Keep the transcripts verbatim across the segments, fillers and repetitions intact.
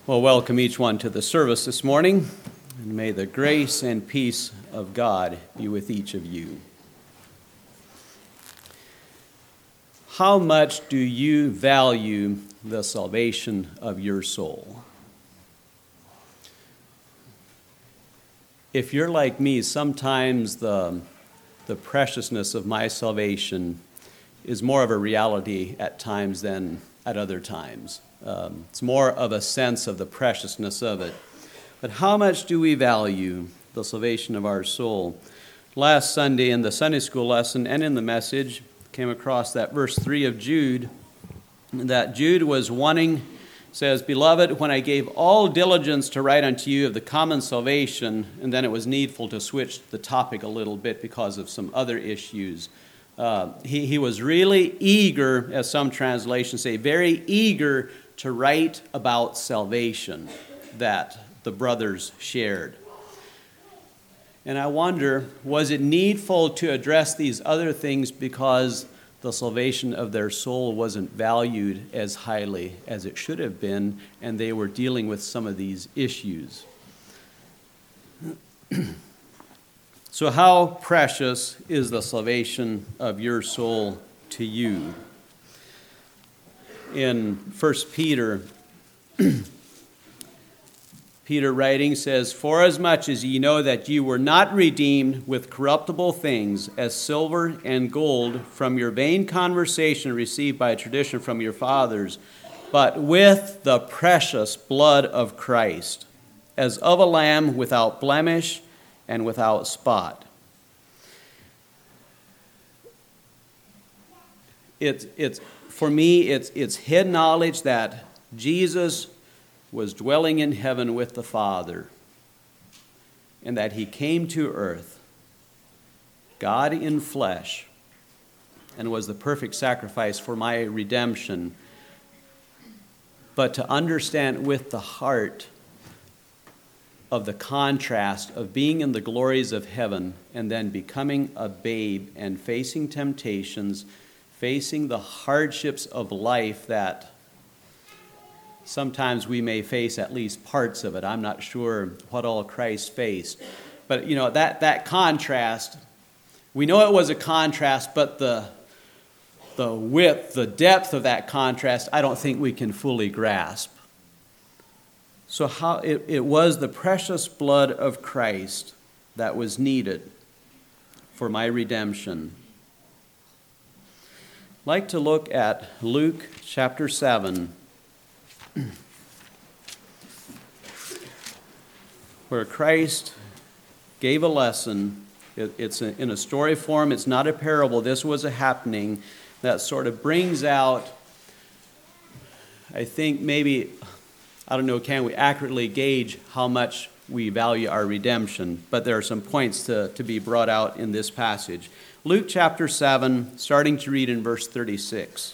Well, welcome each one to the service this morning, and may the grace and peace of God be with each of you. How much do you value the salvation of your soul? If you're like me, sometimes the, the preciousness of my salvation is more of a reality at times than at other times. Um, it's more of a sense of the preciousness of it. But how much do we value the salvation of our soul? Last Sunday in the Sunday school lesson and in the message, came across that verse three of Jude, that Jude was wanting, says, "Beloved, when I gave all diligence to write unto you of the common salvation," and then it was needful to switch the topic a little bit because of some other issues. Uh, he, he was really eager, as some translations say, very eager to write about salvation that the brothers shared. And I wonder, was it needful to address these other things because the salvation of their soul wasn't valued as highly as it should have been, and they were dealing with some of these issues? So how precious is the salvation of your soul to you? In First Peter, Peter writing says, "Forasmuch as ye know that ye were not redeemed with corruptible things, as silver and gold, from your vain conversation received by tradition from your fathers, but with the precious blood of Christ, as of a lamb without blemish and without spot." It's, it's, for me, it's, it's head knowledge that Jesus was dwelling in heaven with the Father, and that he came to earth, God in flesh, and was the perfect sacrifice for my redemption. But to understand with the heart of the contrast of being in the glories of heaven and then becoming a babe and facing temptations, facing the hardships of life that sometimes we may face, at least parts of it. I'm not sure what all Christ faced. But, you know, that, that contrast, we know it was a contrast, but the, the width, the depth of that contrast, I don't think we can fully grasp. So how it, it was the precious blood of Christ that was needed for my redemption. I'd like to look at Luke chapter seven, where Christ gave a lesson. It, it's a, in a story form. It's not a parable. This was a happening that sort of brings out, I think maybe, I don't know, can we accurately gauge how much we value our redemption? But there are some points to, to be brought out in this passage. Luke chapter seven, starting to read in verse thirty-six.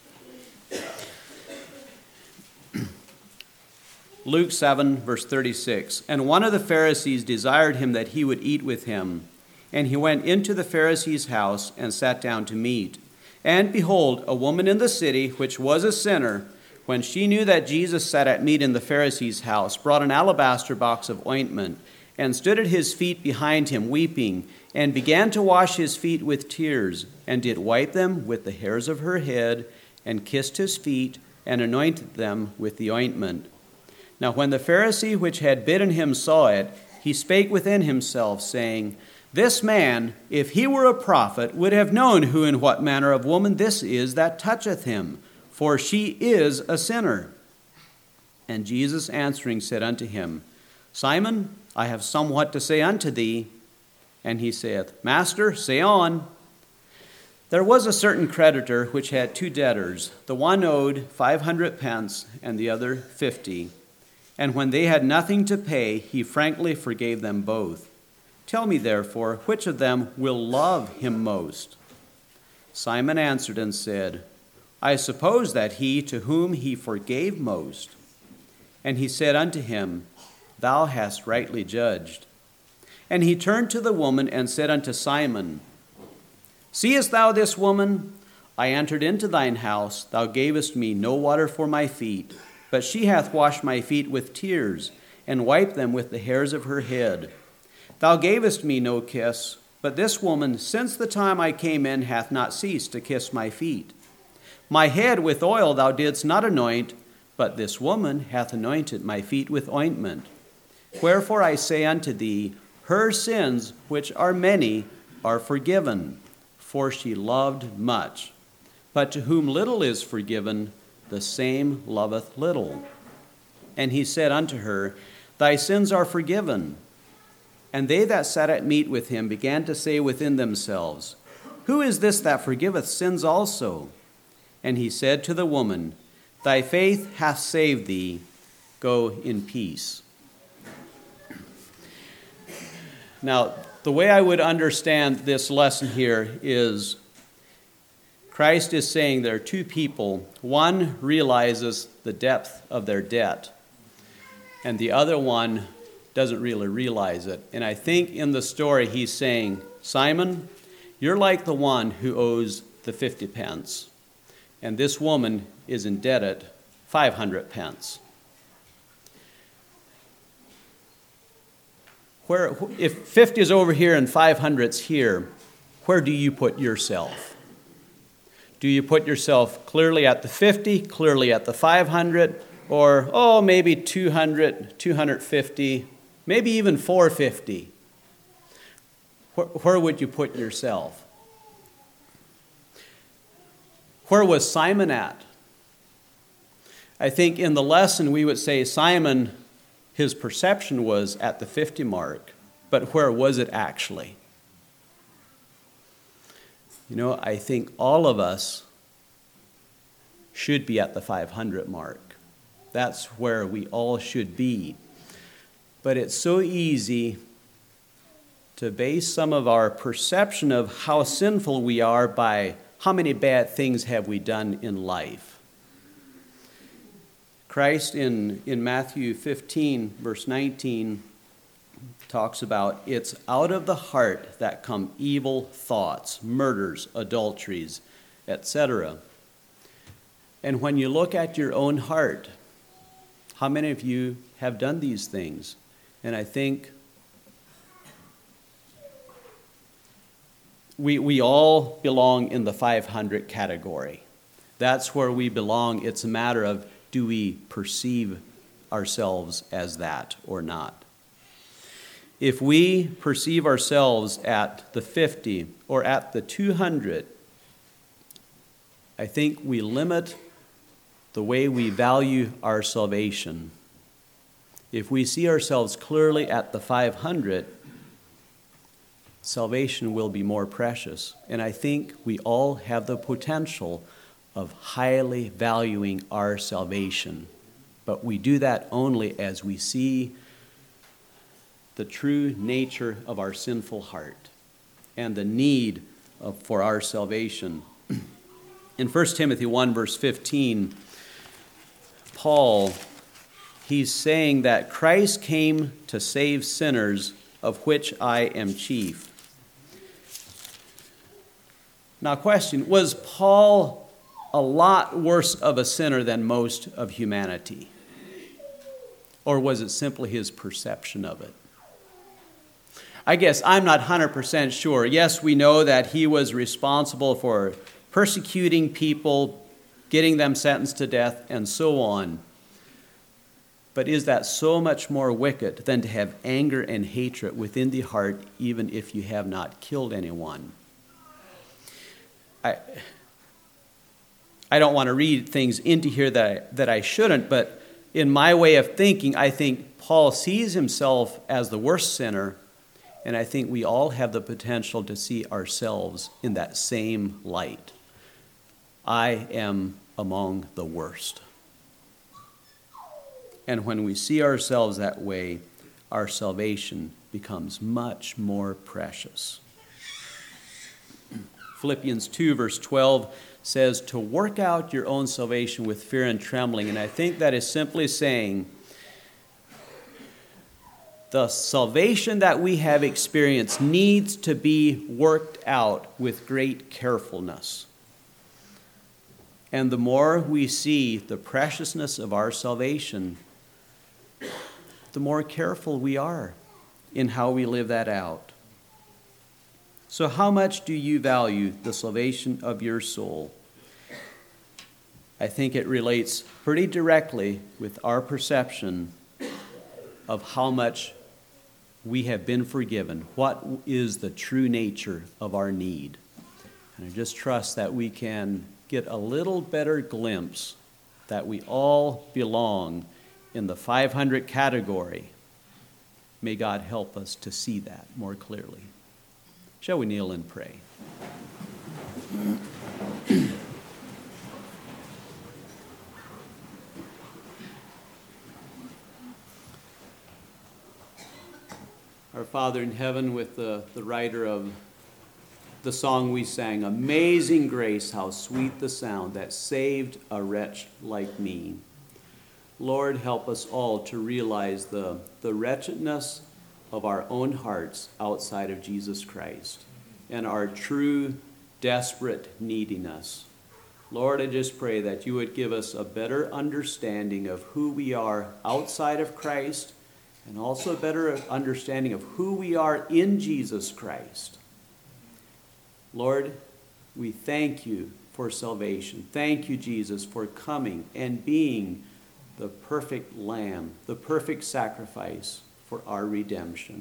Luke seven, verse thirty-six. "And one of the Pharisees desired him that he would eat with him. And he went into the Pharisee's house and sat down to meat. And behold, a woman in the city, which was a sinner, when she knew that Jesus sat at meat in the Pharisee's house, brought an alabaster box of ointment, and stood at his feet behind him, weeping, and began to wash his feet with tears, and did wipe them with the hairs of her head, and kissed his feet, and anointed them with the ointment. Now when the Pharisee which had bidden him saw it, he spake within himself, saying, This man, if he were a prophet, would have known who and what manner of woman this is that toucheth him, for she is a sinner. And Jesus answering said unto him, Simon, I have somewhat to say unto thee. And he saith, Master, say on. There was a certain creditor which had two debtors. The one owed five hundred pence, and the other fifty. And when they had nothing to pay, he frankly forgave them both. Tell me, therefore, which of them will love him most? Simon answered and said, I suppose that he to whom he forgave most. And he said unto him, Thou hast rightly judged. And he turned to the woman and said unto Simon, Seest thou this woman? I entered into thine house. Thou gavest me no water for my feet, But she hath washed my feet with tears, and wiped them with the hairs of her head. Thou gavest me no kiss, but this woman, since the time I came in, hath not ceased to kiss my feet. My head with oil thou didst not anoint, but this woman hath anointed my feet with ointment. Wherefore I say unto thee, her sins, which are many, are forgiven, for she loved much. But to whom little is forgiven, the same loveth little. And he said unto her, Thy sins are forgiven. And they that sat at meat with him began to say within themselves, Who is this that forgiveth sins also? And he said to the woman, Thy faith hath saved thee. Go in peace. Now, the way I would understand this lesson here is Christ is saying there are two people. One realizes the depth of their debt, and the other one doesn't really realize it. And I think in the story he's saying, Simon, you're like the one who owes the fifty pence, and this woman is indebted five hundred pence. Where, if fifty is over here and five hundred is here, where do you put yourself? Do you put yourself clearly at the fifty, clearly at the five hundred, or, oh, maybe two hundred, two hundred fifty, maybe even four hundred fifty? Where, where would you put yourself? Where was Simon at? I think in the lesson we would say Simon, his perception was at the fifty mark, but where was it actually? You know, I think all of us should be at the five hundred mark. That's where we all should be. But it's so easy to base some of our perception of how sinful we are by how many bad things have we done in life. Christ in, in Matthew fifteen, verse nineteen, talks about it's out of the heart that come evil thoughts, murders, adulteries, et cetera. And when you look at your own heart, how many of you have done these things? And I think we, we all belong in the five hundred category. That's where we belong. It's a matter of, do we perceive ourselves as that or not? If we perceive ourselves at the fifty or at the two hundred, I think we limit the way we value our salvation. If we see ourselves clearly at the five hundred, salvation will be more precious. And I think we all have the potential of highly valuing our salvation. But we do that only as we see the true nature of our sinful heart and the need of, for our salvation. In First Timothy one, verse fifteen, Paul, he's saying that Christ came to save sinners, of which I am chief. Now, question, was Paul a lot worse of a sinner than most of humanity? Or was it simply his perception of it? I guess I'm not one hundred percent sure. Yes, we know that he was responsible for persecuting people, getting them sentenced to death, and so on. But is that so much more wicked than to have anger and hatred within the heart, even if you have not killed anyone? I, I don't want to read things into here that I, that I shouldn't, but in my way of thinking, I think Paul sees himself as the worst sinner, and I think we all have the potential to see ourselves in that same light. I am among the worst. And when we see ourselves that way, our salvation becomes much more precious. Philippians two, verse twelve says to work out your own salvation with fear and trembling. And I think that is simply saying the salvation that we have experienced needs to be worked out with great carefulness. And the more we see the preciousness of our salvation, the more careful we are in how we live that out. So how much do you value the salvation of your soul? I think it relates pretty directly with our perception of how much we have been forgiven. What is the true nature of our need? And I just trust that we can get a little better glimpse that we all belong in the five hundred category. May God help us to see that more clearly. Shall we kneel and pray? Our Father in heaven, with the, the writer of the song we sang, "Amazing grace, how sweet the sound that saved a wretch like me." Lord, help us all to realize the, the wretchedness of our own hearts outside of Jesus Christ and our true, desperate neediness. Lord, I just pray that you would give us a better understanding of who we are outside of Christ and also a better understanding of who we are in Jesus Christ. Lord, we thank you for salvation. Thank you, Jesus, for coming and being the perfect lamb, the perfect sacrifice for our redemption.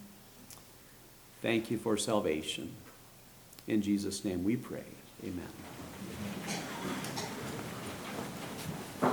Thank you for salvation. In Jesus' name we pray. Amen.